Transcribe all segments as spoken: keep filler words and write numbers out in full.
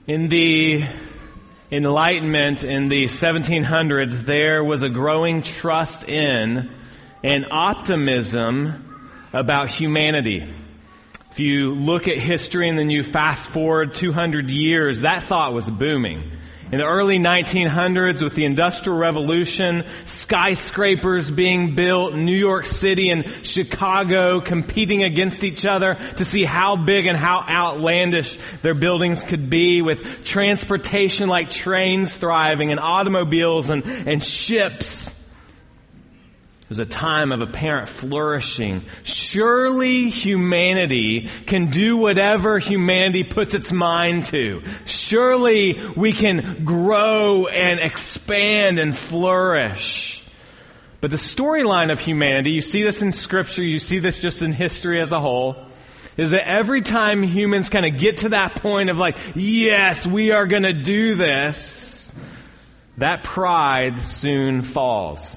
In the Enlightenment in the seventeen hundreds, there was a growing trust in and optimism about humanity. If you look at history and then you fast forward two hundred years, that thought was booming. In the early nineteen hundreds, with the Industrial Revolution, skyscrapers being built, New York City and Chicago competing against each other to see how big and how outlandish their buildings could be, with transportation like trains thriving and automobiles and, and ships. It was a time of apparent flourishing. Surely humanity can do whatever humanity puts its mind to. Surely we can grow and expand and flourish. But the storyline of humanity, you see this in Scripture, you see this just in history as a whole, is that every time humans kind of get to that point of like, yes, we are going to do this, that pride soon falls.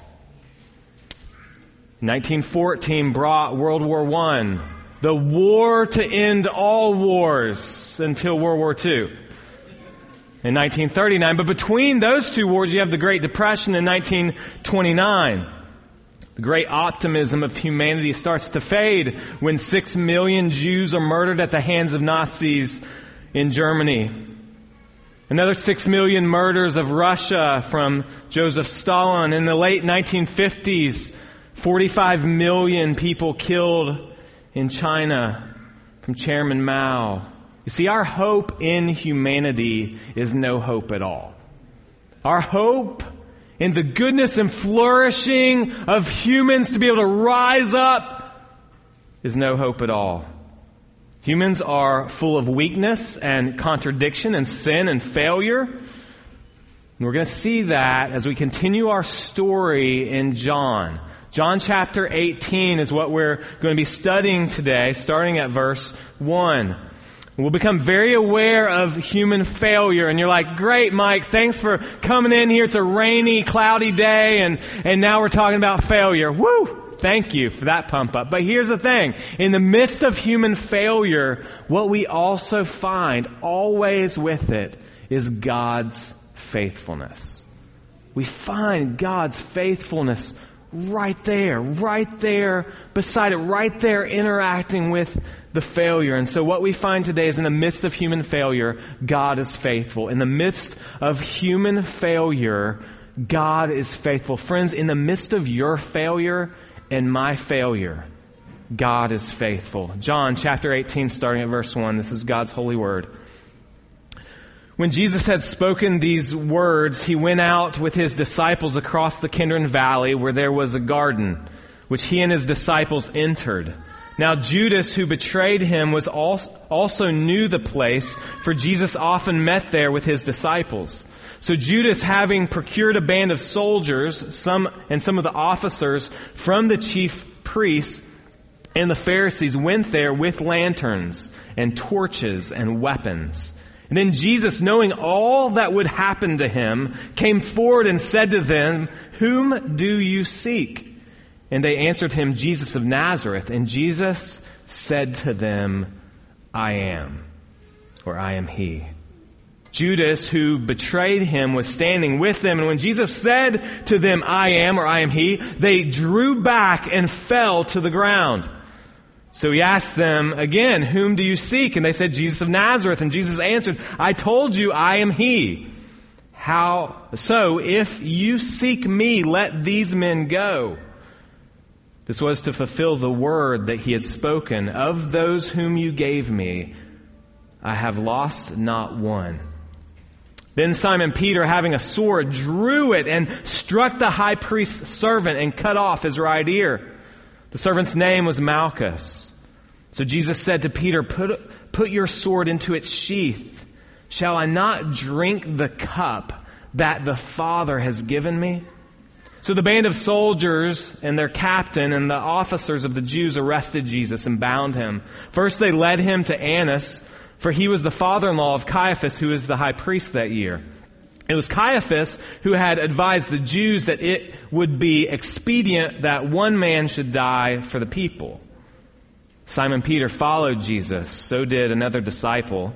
nineteen fourteen brought World War One, the war to end all wars until World War Two. In nineteen thirty-nine, but between those two wars, you have the Great Depression in nineteen twenty-nine. The great optimism of humanity starts to fade when six million Jews are murdered at the hands of Nazis in Germany. Another six million murders of Russia from Joseph Stalin. In the late nineteen fifties, forty-five million people killed in China from Chairman Mao. You see, our hope in humanity is no hope at all. Our hope in the goodness and flourishing of humans to be able to rise up is no hope at all. Humans are full of weakness and contradiction and sin and failure. And we're going to see that as we continue our story in John. John chapter eighteen is what we're going to be studying today, starting at verse one. We'll become very aware of human failure, and you're like, great, Mike, thanks for coming in here. It's a rainy, cloudy day, and, and now we're talking about failure. Woo! Thank you for that pump up. But here's the thing. In the midst of human failure, what we also find always with it is God's faithfulness. We find God's faithfulness right there, right there beside it, right there interacting with the failure. And so what we find today is in the midst of human failure, God is faithful. In the midst of human failure, God is faithful. Friends, in the midst of your failure and my failure, God is faithful. John chapter eighteen, starting at verse one. This is God's holy word. When Jesus had spoken these words, he went out with his disciples across the Kidron Valley, where there was a garden, which he and his disciples entered. Now Judas, who betrayed him, was also knew the place, for Jesus often met there with his disciples. So Judas, having procured a band of soldiers, some and some of the officers from the chief priests and the Pharisees, went there with lanterns and torches and weapons. And then Jesus, knowing all that would happen to him, came forward and said to them, "Whom do you seek?" And they answered him, "Jesus of Nazareth." And Jesus said to them, "I am," or "I am he." Judas, who betrayed him, was standing with them. And when Jesus said to them, "I am," or "I am he," they drew back and fell to the ground. So he asked them again, "Whom do you seek?" And they said, "Jesus of Nazareth." And Jesus answered, "I told you I am he. How so? If you seek me, let these men go." This was to fulfill the word that he had spoken. "Of those whom you gave me, I have lost not one." Then Simon Peter, having a sword, drew it and struck the high priest's servant and cut off his right ear. The servant's name was Malchus. So Jesus said to Peter, put, put your sword into its sheath. Shall I not drink the cup that the Father has given me?" So the band of soldiers and their captain and the officers of the Jews arrested Jesus and bound him. First they led him to Annas, for he was the father-in-law of Caiaphas, who was the high priest that year. It was Caiaphas who had advised the Jews that it would be expedient that one man should die for the people. Simon Peter followed Jesus. So did another disciple.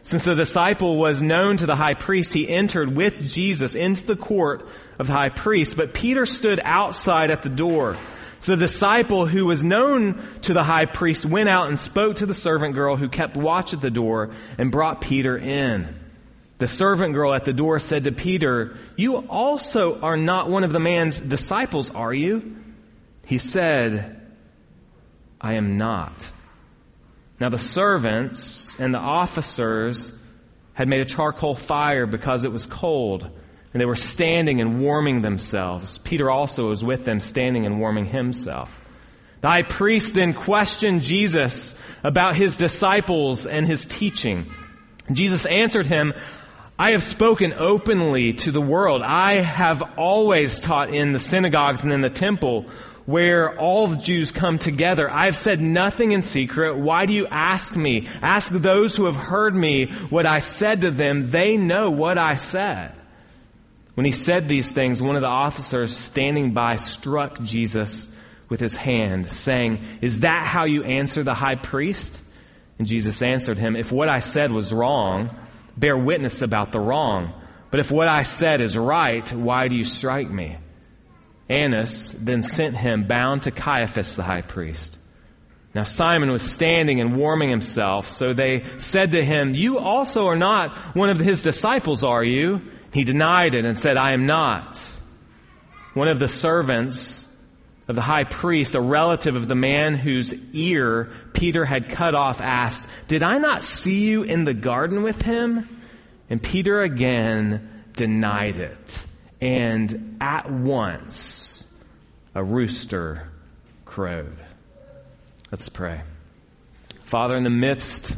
Since the disciple was known to the high priest, he entered with Jesus into the court of the high priest. But Peter stood outside at the door. So the disciple who was known to the high priest went out and spoke to the servant girl who kept watch at the door and brought Peter in. The servant girl at the door said to Peter, "You also are not one of the man's disciples, are you?" He said, "I am not." Now the servants and the officers had made a charcoal fire because it was cold, and they were standing and warming themselves. Peter also was with them, standing and warming himself. The high priest then questioned Jesus about his disciples and his teaching. Jesus answered him, "I have spoken openly to the world. I have always taught in the synagogues and in the temple, where all the Jews come together. I have said nothing in secret. Why do you ask me? Ask those who have heard me what I said to them. They know what I said." When he said these things, one of the officers standing by struck Jesus with his hand, saying, "Is that how you answer the high priest?" And Jesus answered him, "If what I said was wrong, bear witness about the wrong. But if what I said is right, why do you strike me?" Annas then sent him bound to Caiaphas the high priest. Now Simon was standing and warming himself, so they said to him, "You also are not one of his disciples, are you?" He denied it and said, "I am not." One of the servants of the high priest, a relative of the man whose ear Peter had cut off, asked, "Did I not see you in the garden with him?" And Peter again denied it. And at once, a rooster crowed. Let's pray. Father, in the midst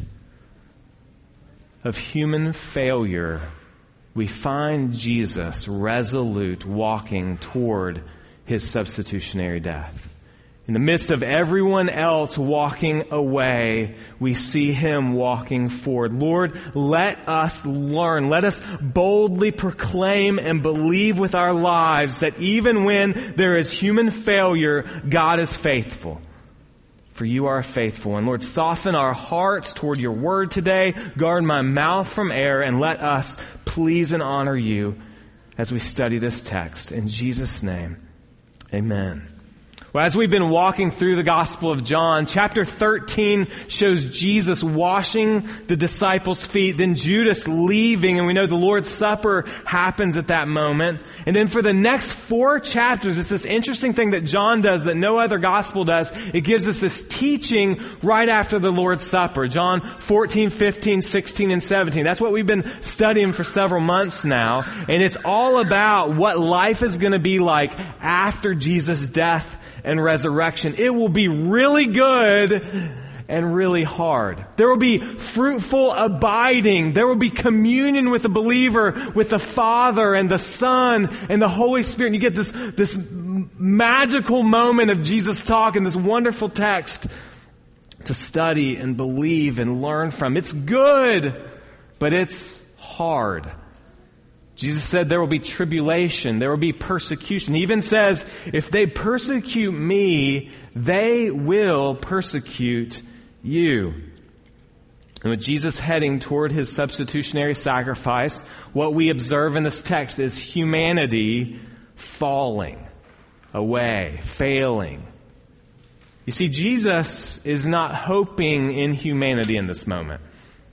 of human failure, we find Jesus resolute, walking toward his substitutionary death. In the midst of everyone else walking away, we see him walking forward. Lord, let us learn. Let us boldly proclaim and believe with our lives that even when there is human failure, God is faithful. For you are faithful. And Lord, soften our hearts toward your word today. Guard my mouth from error, and let us please and honor you as we study this text. In Jesus' name, amen. Well, as we've been walking through the Gospel of John, chapter thirteen shows Jesus washing the disciples' feet, then Judas leaving, and we know the Lord's Supper happens at that moment. And then for the next four chapters, it's this interesting thing that John does that no other Gospel does. It gives us this teaching right after the Lord's Supper. John fourteen, fifteen, sixteen, and seventeen. That's what we've been studying for several months now. And it's all about what life is going to be like after Jesus' death and resurrection. It will be really good and really hard. There will be fruitful abiding. There will be communion with the believer, with the Father and the Son and the Holy Spirit. And you get this, this magical moment of Jesus talk in this wonderful text to study and believe and learn from. It's good, but it's hard. Jesus said there will be tribulation, there will be persecution. He even says, if they persecute me, they will persecute you. And with Jesus heading toward his substitutionary sacrifice, what we observe in this text is humanity falling away, failing. You see, Jesus is not hoping in humanity in this moment,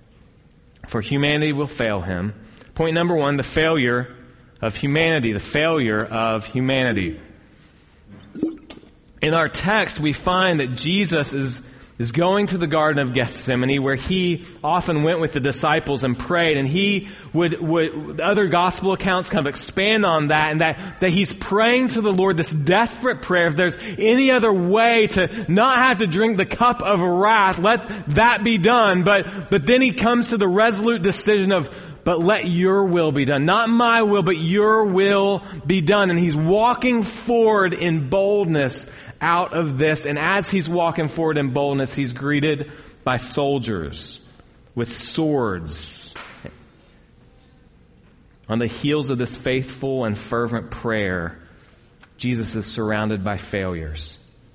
for humanity will fail him. Point number one, the failure of humanity, the failure of humanity. In our text, we find that Jesus is, is going to the Garden of Gethsemane, where he often went with the disciples and prayed, and he would, would other gospel accounts kind of expand on that, and that, that he's praying to the Lord this desperate prayer. If there's any other way to not have to drink the cup of wrath, let that be done. But, but then he comes to the resolute decision of, but let your will be done. Not my will, but your will be done. And he's walking forward in boldness out of this. And as he's walking forward in boldness, he's greeted by soldiers with swords. On the heels of this faithful and fervent prayer, Jesus is surrounded by failures.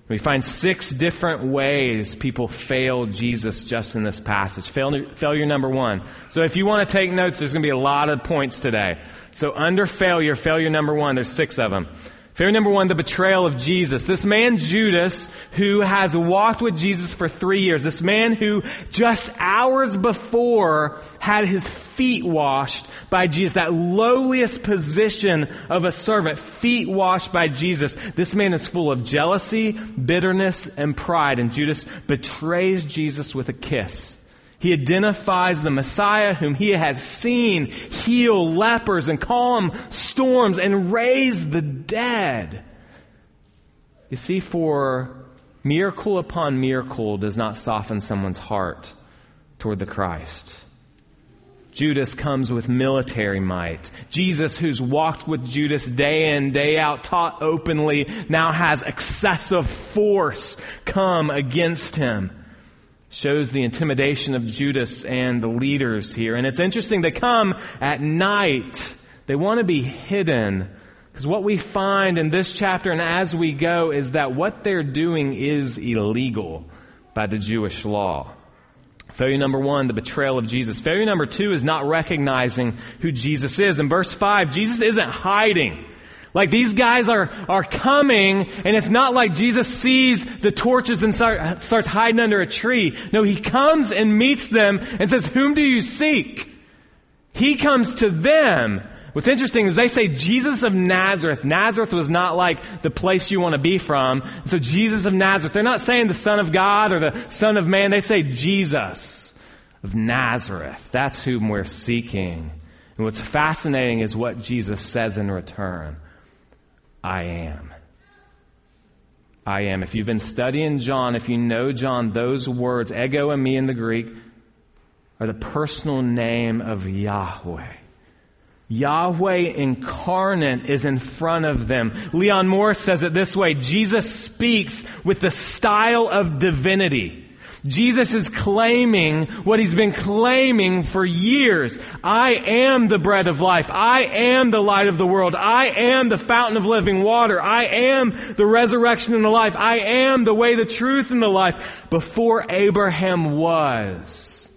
We find six different ways people fail Jesus just in this passage. Failure, failure number one. So if you want to take notes, there's going to be a lot of points today. So under failure, failure number one, there's six of them. Failure number one, the betrayal of Jesus. This man Judas, who has walked with Jesus for three years, this man who just hours before had his feet washed by Jesus, that lowliest position of a servant, feet washed by Jesus. This man is full of jealousy, bitterness, and pride, and Judas betrays Jesus with a kiss. He identifies the Messiah whom he has seen heal lepers and calm storms and raise the dead. You see, for miracle upon miracle does not soften someone's heart toward the Christ. Judas comes with military might. Jesus, who's walked with Judas day in, day out, taught openly, now has excessive force come against him. Shows the intimidation of Judas and the leaders here. And it's interesting, they come at night. They want to be hidden. Because what we find in this chapter and as we go is that what they're doing is illegal by the Jewish law. Failure number one, the betrayal of Jesus. Failure number two is not recognizing who Jesus is. In verse five, Jesus isn't hiding. Like these guys are, are coming, and it's not like Jesus sees the torches and start, starts hiding under a tree. No, he comes and meets them and says, "Whom do you seek?" He comes to them. What's interesting is they say Jesus of Nazareth. Nazareth was not like the place you want to be from. So Jesus of Nazareth. They're not saying the Son of God or the Son of Man. They say Jesus of Nazareth. That's whom we're seeking. And what's fascinating is what Jesus says in return. I am. I am. If you've been studying John, if you know John, those words, ego and me in the Greek, are the personal name of Yahweh. Yahweh incarnate is in front of them. Leon Morris says it this way: Jesus speaks with the style of divinity. Jesus is claiming what he's been claiming for years. I am the bread of life. I am the light of the world. I am the fountain of living water. I am the resurrection and the life. I am the way, the truth, and the life. Before Abraham was,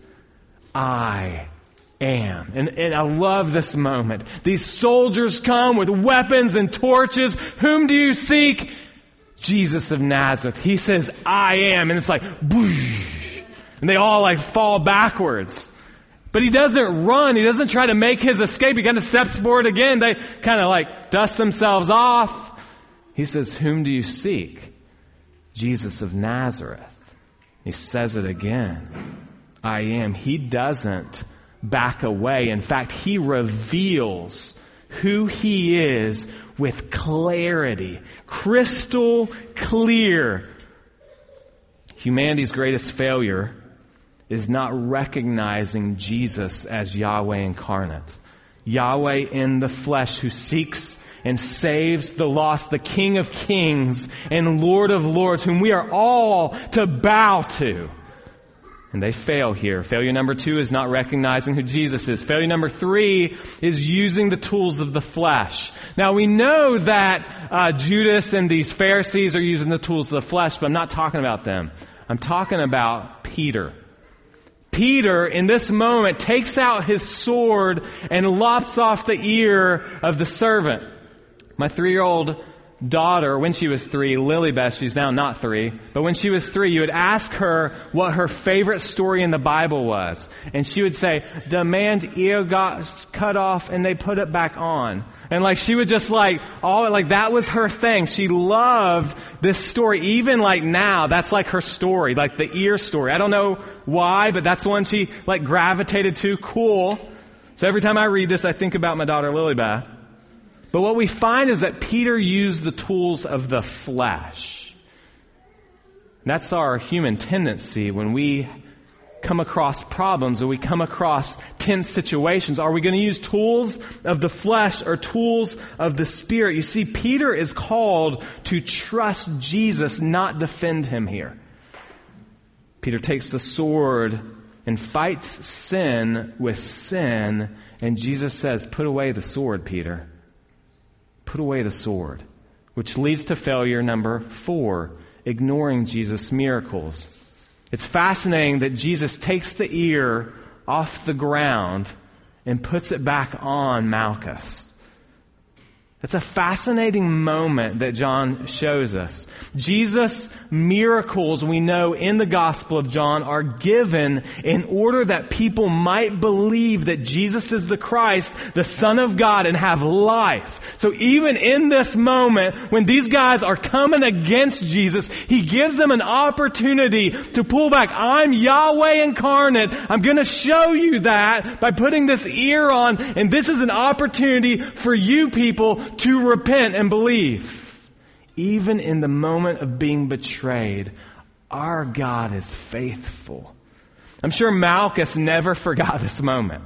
I am. And, and I love this moment. These soldiers come with weapons and torches. Whom do you seek? Jesus of Nazareth. He says, I am. And it's like, boosh, and they all like fall backwards. But he doesn't run. He doesn't try to make his escape. He kind of steps forward again. They kind of like dust themselves off. He says, whom do you seek? Jesus of Nazareth. He says it again. I am. He doesn't back away. In fact, he reveals who he is with clarity, crystal clear. Humanity's greatest failure is not recognizing Jesus as Yahweh incarnate. Yahweh in the flesh, who seeks and saves the lost, the King of Kings and Lord of Lords, whom we are all to bow to. And they fail here. Failure number two is not recognizing who Jesus is. Failure number three is using the tools of the flesh. Now we know that uh, Judas and these Pharisees are using the tools of the flesh, but I'm not talking about them. I'm talking about Peter. Peter, in this moment, takes out his sword and lops off the ear of the servant. My three-year-old daughter, when she was three, Lilybeth, she's now not three, but when she was three, you would ask her what her favorite story in the Bible was. And she would say, the man's ear got cut off and they put it back on. And like, she would just like, all, like that was her thing. She loved this story. Even like now, that's like her story, like the ear story. I don't know why, but that's one she like gravitated to. Cool. So every time I read this, I think about my daughter Lilybeth. But what we find is that Peter used the tools of the flesh. That's our human tendency when we come across problems or we come across tense situations. Are we going to use tools of the flesh or tools of the Spirit? You see, Peter is called to trust Jesus, not defend him here. Peter takes the sword and fights sin with sin, and Jesus says, put away the sword, Peter. Put away the sword, which leads to failure number four. ignoring Jesus' miracles. It's fascinating that Jesus takes the ear off the ground and puts it back on Malchus. It's a fascinating moment that John shows us. Jesus' miracles, we know in the Gospel of John, are given in order that people might believe that Jesus is the Christ, the Son of God, and have life. So even in this moment, when these guys are coming against Jesus, He gives them an opportunity to pull back. I'm Yahweh incarnate. I'm going to show you that by putting this ear on, and this is an opportunity for you people to repent and believe. Even in the moment of being betrayed, our God is faithful. I'm sure Malchus never forgot this moment.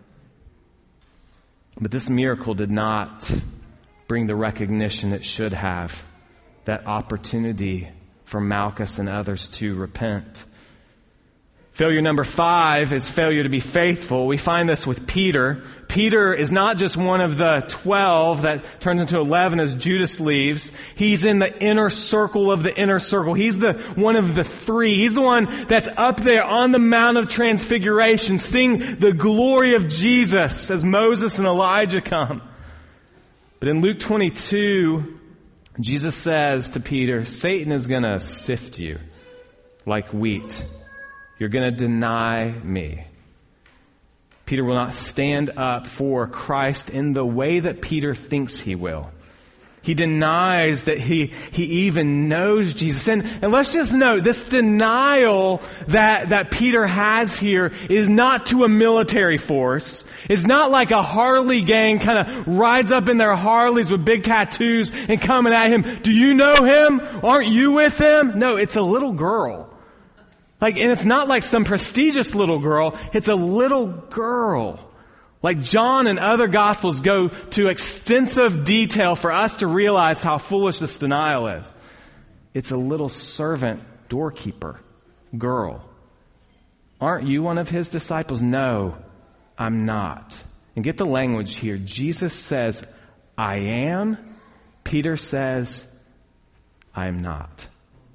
But this miracle did not bring the recognition it should have, that opportunity for Malchus and others to repent. Failure number five is failure to be faithful. We find this with Peter. Peter is not just one of the twelve that turns into eleven as Judas leaves. He's in the inner circle of the inner circle. He's the one of the three. He's the one that's up there on the Mount of Transfiguration, seeing the glory of Jesus as Moses and Elijah come. But in Luke twenty-two, Jesus says to Peter, Satan is going to sift you like wheat. You're going to deny me. Peter will not stand up for Christ in the way that Peter thinks he will. He denies that he, he even knows Jesus. And, and let's just note, this denial that, that Peter has here is not to a military force. It's not like a Harley gang kind of rides up in their Harleys with big tattoos and coming at him. Do you know him? Aren't you with him? No, it's a little girl. Like, and it's not like some prestigious little girl. It's a little girl. Like John and other Gospels go to extensive detail for us to realize how foolish this denial is. It's a little servant doorkeeper girl. Aren't you one of His disciples? No, I'm not. And get the language here. Jesus says, I am. Peter says, I am not.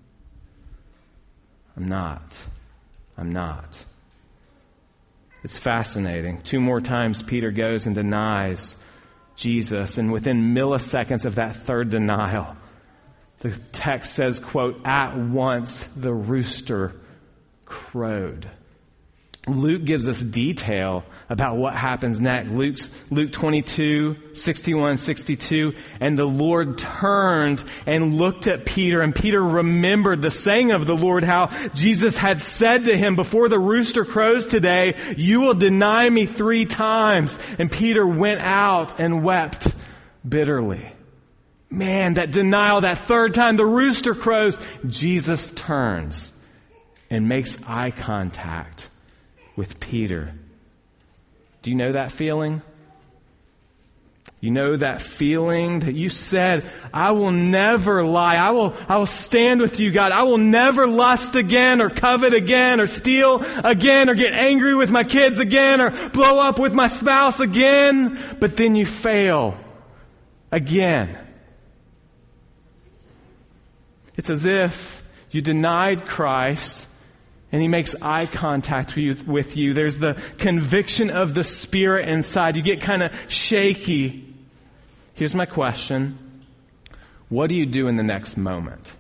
I'm not. I'm not. It's fascinating. Two more times Peter goes and denies Jesus, and within milliseconds of that third denial, the text says, quote, at once the rooster crowed. Luke gives us detail about what happens next. Luke's, Luke twenty-two, sixty-one, sixty-two. And the Lord turned and looked at Peter, and Peter remembered the saying of the Lord, how Jesus had said to him, before the rooster crows today, you will deny me three times. And Peter went out and wept bitterly. Man, that denial, that third time the rooster crows, Jesus turns and makes eye contact with Peter. Do you know that feeling? You know that feeling that you said, I will never lie. I will, I will stand with you, God. I will never lust again or covet again or steal again or get angry with my kids again or blow up with my spouse again. But then you fail again. It's as if you denied Christ and He makes eye contact with you, with you. There's the conviction of the Spirit inside. You get kind of shaky. Here's my question. What do you do in the next moment?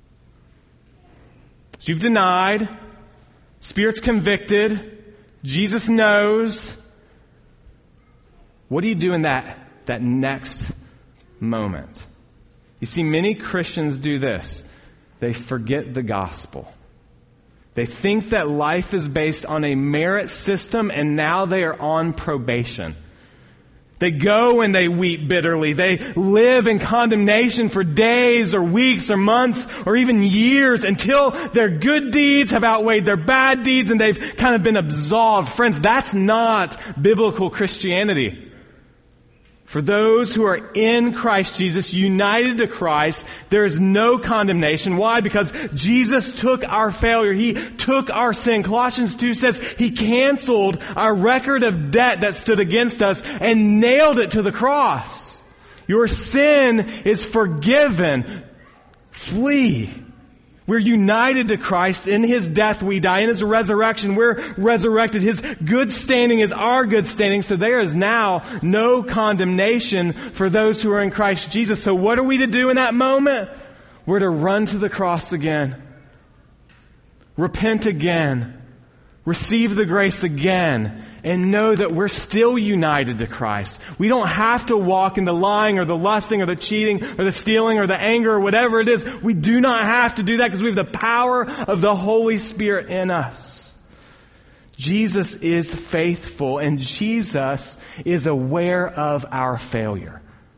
So you've denied. Spirit's convicted. Jesus knows. What do you do in that, that next moment? You see, many Christians do this. They forget the gospel. They think that life is based on a merit system, and now they are on probation. They go and they weep bitterly. They live in condemnation for days or weeks or months or even years until their good deeds have outweighed their bad deeds and they've kind of been absolved. Friends, that's not biblical Christianity. For those who are in Christ Jesus, united to Christ, there is no condemnation. Why? Because Jesus took our failure. He took our sin. Colossians two says He canceled our record of debt that stood against us and nailed it to the cross. Your sin is forgiven. Flee. We're united to Christ. In His death we die. In His resurrection we're resurrected. His good standing is our good standing. So there is now no condemnation for those who are in Christ Jesus. So what are we to do in that moment? We're to run to the cross again. Repent again. Receive the grace again. And know that we're still united to Christ. We don't have to walk in the lying or the lusting or the cheating or the stealing or the anger or whatever it is. We do not have to do that because we have the power of the Holy Spirit in us. Jesus is faithful and Jesus is aware of our failure.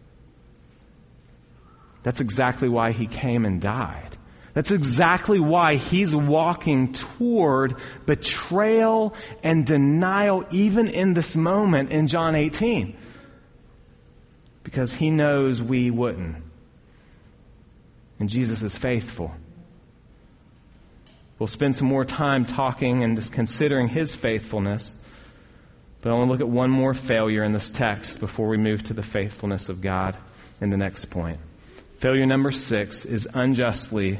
That's exactly why He came and died. That's exactly why He's walking toward betrayal and denial even in this moment in John eighteen. Because He knows we wouldn't. And Jesus is faithful. We'll spend some more time talking and just considering His faithfulness. But I want to look at one more failure in this text before we move to the faithfulness of God in the next point. Failure number six is unjustly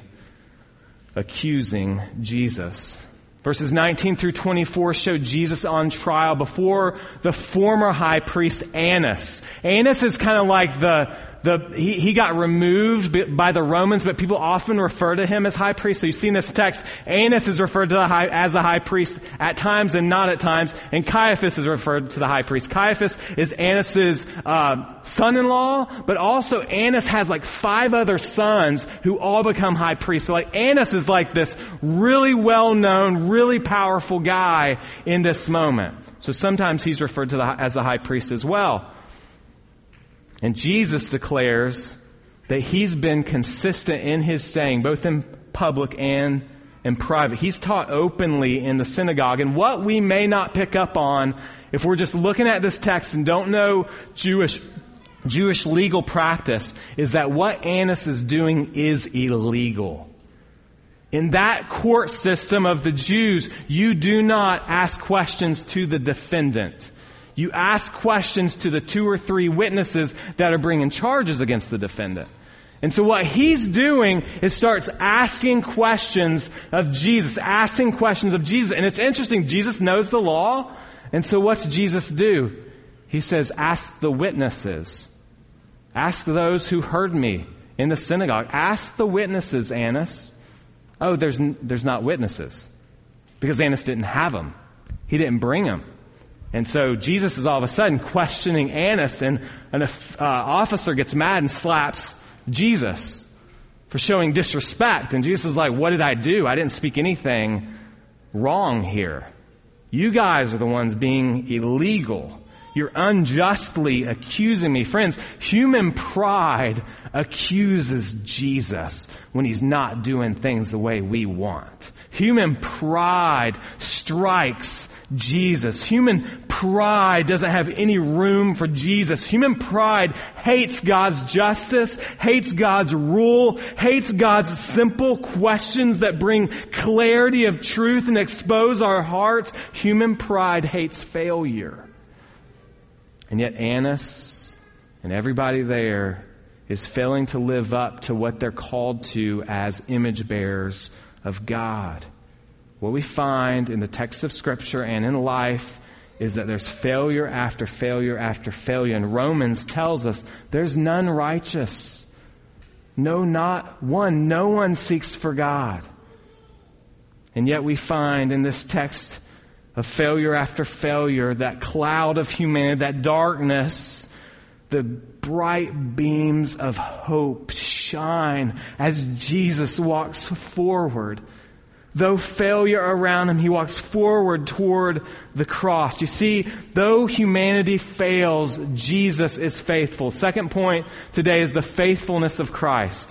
accusing Jesus. Verses nineteen through twenty-four show Jesus on trial before the former high priest Annas. Annas is kind of like the, the he, he got removed by the Romans, but people often refer to him as high priest. So you see in this text, Annas is referred to the high, as the high priest at times and not at times, and Caiaphas is referred to the high priest. Caiaphas is Annas's uh, son-in-law, but also Annas has like five other sons who all become high priests. So like Annas is like this really well-known, really powerful guy in this moment. So sometimes he's referred to the, as the high priest as well. And Jesus declares that He's been consistent in His saying, both in public and in private. He's taught openly in the synagogue. And what we may not pick up on if we're just looking at this text and don't know Jewish Jewish legal practice is that what Annas is doing is illegal. In that court system of the Jews, you do not ask questions to the defendant. You ask questions to the two or three witnesses that are bringing charges against the defendant. And so what he's doing is starts asking questions of Jesus, asking questions of Jesus. And it's interesting, Jesus knows the law. And so what's Jesus do? He says, ask the witnesses. Ask those who heard me in the synagogue. Ask the witnesses, Annas. Oh, there's there's not witnesses. Because Annas didn't have them. He didn't bring them. And so Jesus is all of a sudden questioning Annas, and an uh, officer gets mad and slaps Jesus for showing disrespect. And Jesus is like, what did I do? I didn't speak anything wrong here. You guys are the ones being illegal. You're unjustly accusing me. Friends, human pride accuses Jesus when He's not doing things the way we want. Human pride strikes Jesus. Human pride doesn't have any room for Jesus. Human pride hates God's justice, hates God's rule, hates God's simple questions that bring clarity of truth and expose our hearts. Human pride hates failure. And yet Annas and everybody there is failing to live up to what they're called to as image bearers of God. What we find in the text of Scripture and in life is that there's failure after failure after failure. And Romans tells us there's none righteous. No, not one. No one seeks for God. And yet we find in this text of failure after failure, that cloud of humanity, that darkness, the bright beams of hope shine as Jesus walks forward. Though failure around Him, He walks forward toward the cross. You see, though humanity fails, Jesus is faithful. Second point today is the faithfulness of Christ.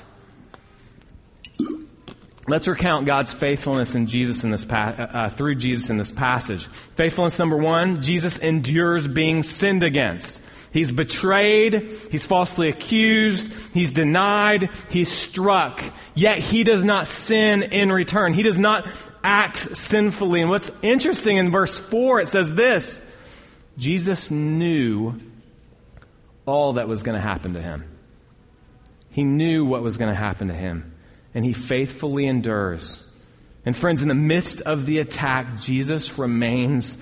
Let's recount God's faithfulness in Jesus in this pa- uh, through Jesus in this passage. Faithfulness number one, Jesus endures being sinned against. He's betrayed, he's falsely accused, he's denied, he's struck, yet he does not sin in return. He does not act sinfully. And what's interesting in verse four, it says this, Jesus knew all that was going to happen to him. He knew what was going to happen to him. and he faithfully endures. And friends, in the midst of the attack, Jesus remains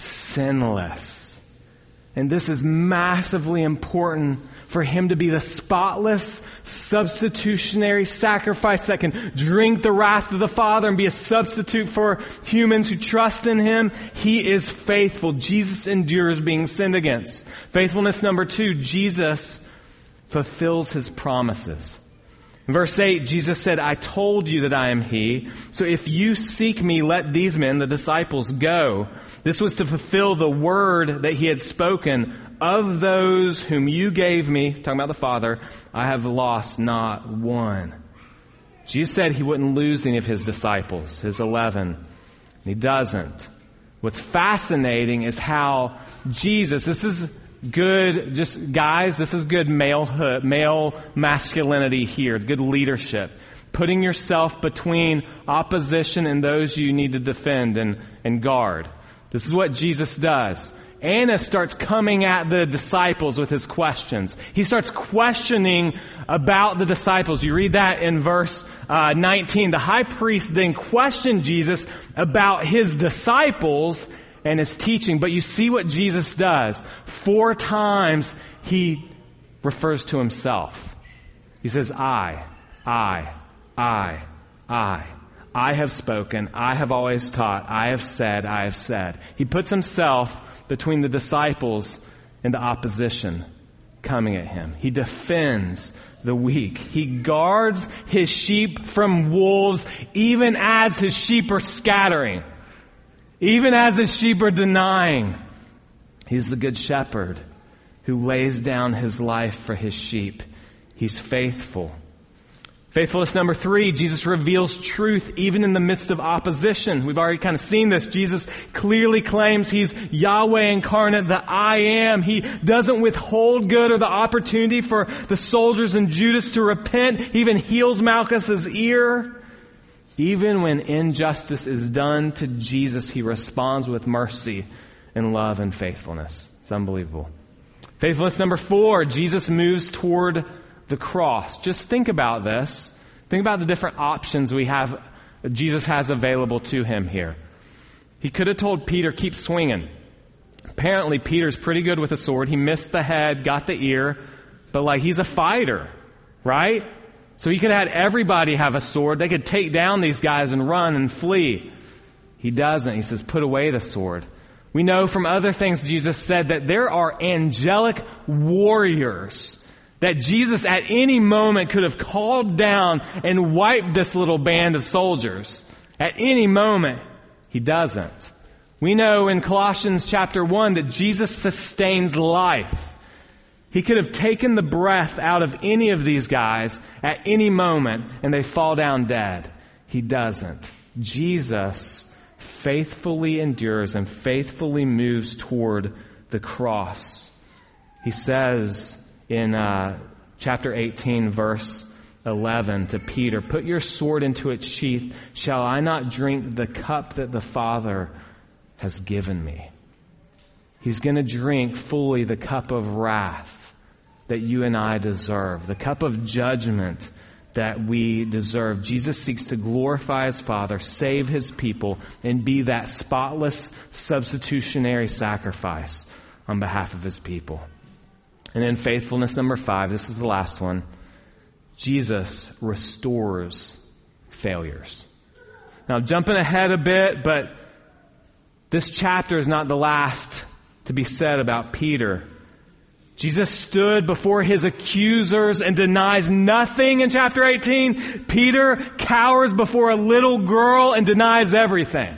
sinless. And this is massively important for him to be the spotless, substitutionary sacrifice that can drink the wrath of the Father and be a substitute for humans who trust in him. He is faithful. Jesus endures being sinned against. Faithfulness number two, Jesus fulfills his promises. In verse eight, Jesus said, I told you that I am he. So if you seek me, let these men, the disciples, go. This was to fulfill the word that he had spoken. Of those whom you gave me, talking about the Father, I have lost not one. Jesus said he wouldn't lose any of his disciples, his eleven. And he doesn't. What's fascinating is how Jesus, this is good, just guys, this is good malehood, male masculinity here, good leadership. Putting yourself between opposition and those you need to defend and, and guard. This is what Jesus does. Annas starts coming at the disciples with his questions. He starts questioning about the disciples. You read that in verse uh, nineteen. The high priest then questioned Jesus about his disciples and his teaching. But you see what Jesus does. Four times he refers to himself. He says, I, I, I, I. I have spoken. I have always taught. I have said. I have said. He puts himself between the disciples and the opposition coming at him. He defends the weak. He guards his sheep from wolves even as his sheep are scattering. Even as his sheep are denying. He's the good shepherd who lays down his life for his sheep. He's faithful. Faithfulness number three, Jesus reveals truth even in the midst of opposition. We've already kind of seen this. Jesus clearly claims he's Yahweh incarnate, the I am. He doesn't withhold good or the opportunity for the soldiers in Judas to repent. He even heals Malchus's ear. Even when injustice is done to Jesus, he responds with mercy and love and faithfulness. It's unbelievable. Faithfulness number four, Jesus moves toward the cross. Just think about this. Think about the different options we have, Jesus has available to him here. He could have told Peter, keep swinging. Apparently, Peter's pretty good with a sword. He missed the head, got the ear, but like he's a fighter, right? So he could have had everybody have a sword. They could take down these guys and run and flee. He doesn't. He says, put away the sword. We know from other things Jesus said that there are angelic warriors that Jesus at any moment could have called down and wiped this little band of soldiers. At any moment, he doesn't. We know in Colossians chapter one that Jesus sustains life. He could have taken the breath out of any of these guys at any moment and they fall down dead. He doesn't. Jesus faithfully endures and faithfully moves toward the cross. He says in uh, chapter eighteen, verse eleven to Peter, put your sword into its sheath. Shall I not drink the cup that the Father has given me? He's going to drink fully the cup of wrath that you and I deserve, the cup of judgment that we deserve. Jesus seeks to glorify his Father, save his people, and be that spotless substitutionary sacrifice on behalf of his people. And then faithfulness number five, this is the last one. Jesus restores failures. Now, jumping ahead a bit, but this chapter is not the last to be said about Peter. Jesus stood before his accusers and denies nothing in chapter eighteen. Peter cowers before a little girl and denies everything.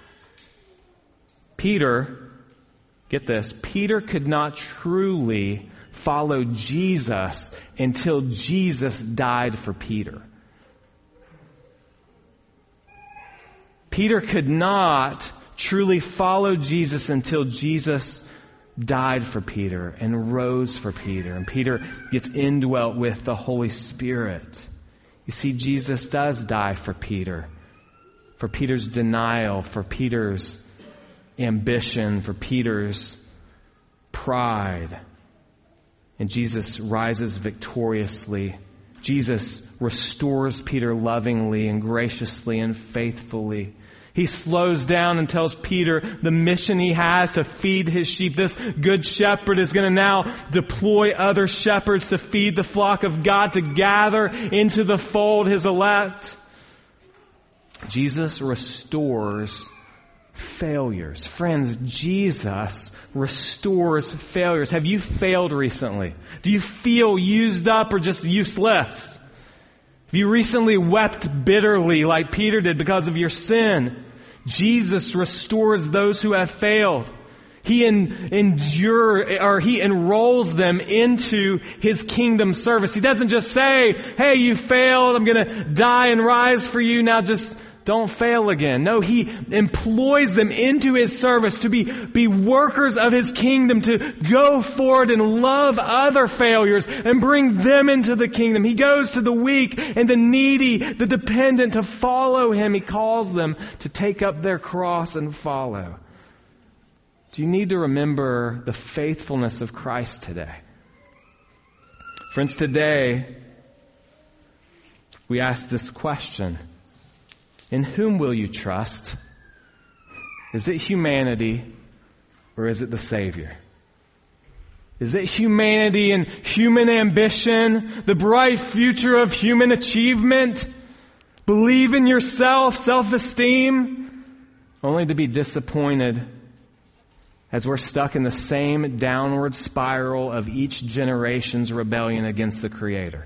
Peter, get this, Peter could not truly follow Jesus until Jesus died for Peter. Peter could not truly follow Jesus until Jesus died for Peter and rose for Peter. And Peter gets indwelt with the Holy Spirit. You see, Jesus does die for Peter. For Peter's denial, for Peter's ambition, for Peter's pride. And Jesus rises victoriously Jesus restores Peter lovingly and graciously and faithfully. He slows down and tells Peter the mission he has to feed his sheep. This good shepherd is going to now deploy other shepherds to feed the flock of God, to gather into the fold his elect. Jesus restores failures. Friends, Jesus restores failures. Have you failed recently? Do you feel used up or just useless? Have you recently wept bitterly like Peter did because of your sin? Jesus restores those who have failed. He en- endure, or he enrolls them into his kingdom service. He doesn't just say, hey, you failed, I'm going to die and rise for you, now just don't fail again. No, he employs them into his service to be, be workers of his kingdom, to go forward and love other failures and bring them into the kingdom. He goes to the weak and the needy, the dependent, to follow him. He calls them to take up their cross and follow. Do you need to remember the faithfulness of Christ today? Friends, today we ask this question. In whom will you trust? Is it humanity or is it the Savior? Is it humanity and human ambition, the bright future of human achievement? Believe in yourself, self-esteem, only to be disappointed as we're stuck in the same downward spiral of each generation's rebellion against the Creator?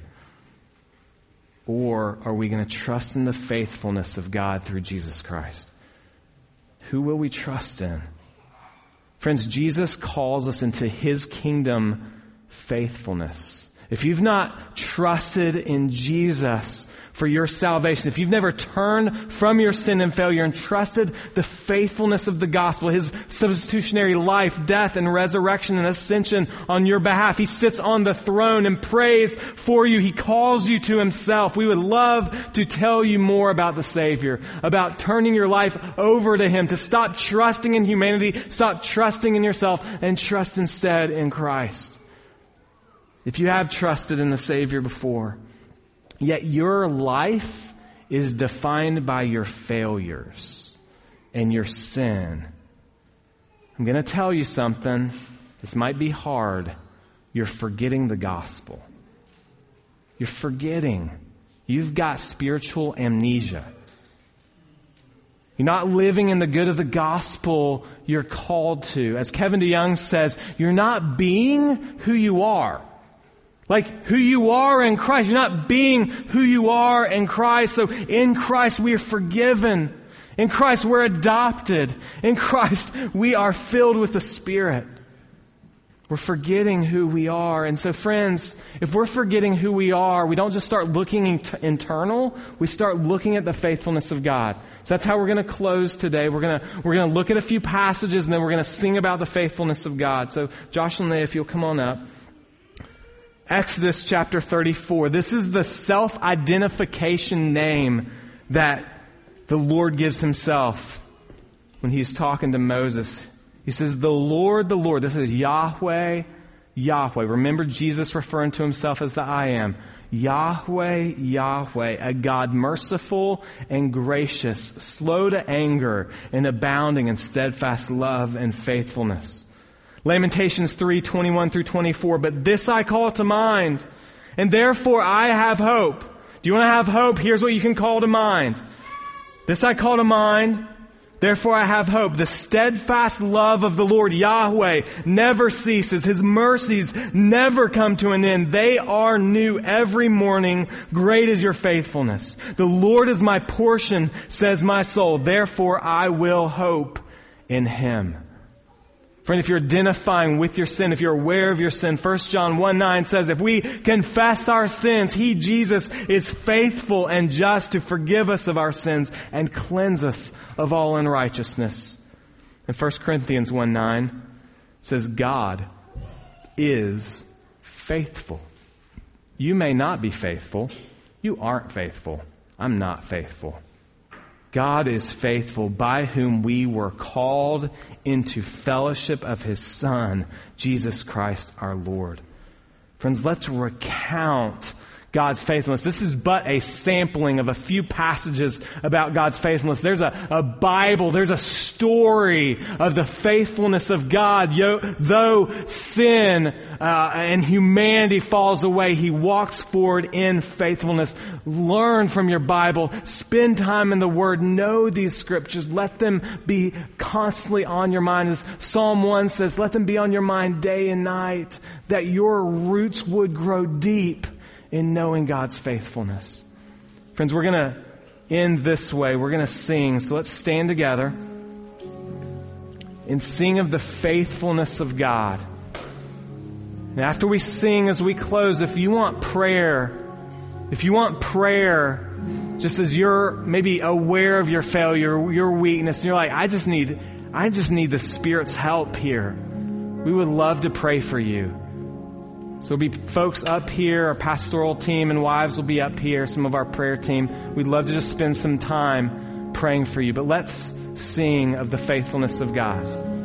Or are we going to trust in the faithfulness of God through Jesus Christ? Who will we trust in? Friends, Jesus calls us into his kingdom faithfulness. If you've not trusted in Jesus for your salvation, if you've never turned from your sin and failure and trusted the faithfulness of the gospel, his substitutionary life, death, and resurrection and ascension on your behalf, he sits on the throne and prays for you. He calls you to himself. We would love to tell you more about the Savior, about turning your life over to him, to stop trusting in humanity, stop trusting in yourself, and trust instead in Christ. If you have trusted in the Savior before, yet your life is defined by your failures and your sin, I'm going to tell you something. This might be hard. You're forgetting the gospel. You're forgetting. You've got spiritual amnesia. You're not living in the good of the gospel you're called to. As Kevin DeYoung says, you're not being who you are. Like who you are in Christ. You're not being who you are in Christ. So in Christ we are forgiven. In Christ we're adopted. In Christ we are filled with the Spirit. We're forgetting who we are. And so friends, if we're forgetting who we are, we don't just start looking inter- internal, we start looking at the faithfulness of God. So that's how we're going to close today. We're going to, we're going to look at a few passages and then we're going to sing about the faithfulness of God. So Josh and Leah, if you'll come on up. Exodus chapter thirty-four. This is the self-identification name that the Lord gives himself when he's talking to Moses. He says, the Lord, the Lord. This is Yahweh, Yahweh. Remember Jesus referring to himself as the I Am. Yahweh, Yahweh, a God merciful and gracious, slow to anger and abounding in steadfast love and faithfulness. Lamentations three, twenty-one through twenty-four. But this I call to mind, and therefore I have hope. Do you want to have hope? Here's what you can call to mind. This I call to mind, therefore I have hope. The steadfast love of the Lord Yahweh never ceases. His mercies never come to an end. They are new every morning. Great is your faithfulness. The Lord is my portion, says my soul. Therefore I will hope in him. Friend, if you're identifying with your sin, if you're aware of your sin, First John one nine says, if we confess our sins, He, Jesus, is faithful and just to forgive us of our sins and cleanse us of all unrighteousness. And First Corinthians one nine says, God is faithful. You may not be faithful. You aren't faithful. I'm not faithful. God is faithful, by whom we were called into fellowship of His Son, Jesus Christ our Lord. Friends, let's recount God's faithfulness. This is but a sampling of a few passages about God's faithfulness. There's a, a Bible, there's a story of the faithfulness of God. Yo, though sin uh, and humanity falls away, He walks forward in faithfulness. Learn from your Bible. Spend time in the Word. Know these scriptures. Let them be constantly on your mind. As Psalm one says, let them be on your mind day and night, that your roots would grow deep in knowing God's faithfulness. Friends, we're going to end this way. We're going to sing. So let's stand together and sing of the faithfulness of God. And after we sing, as we close, if you want prayer, if you want prayer, just as you're maybe aware of your failure, your weakness, and you're like, I just need, I just need the Spirit's help here. We would love to pray for you. So there'll be folks up here, our pastoral team and wives will be up here, some of our prayer team. We'd love to just spend some time praying for you. But let's sing of the faithfulness of God.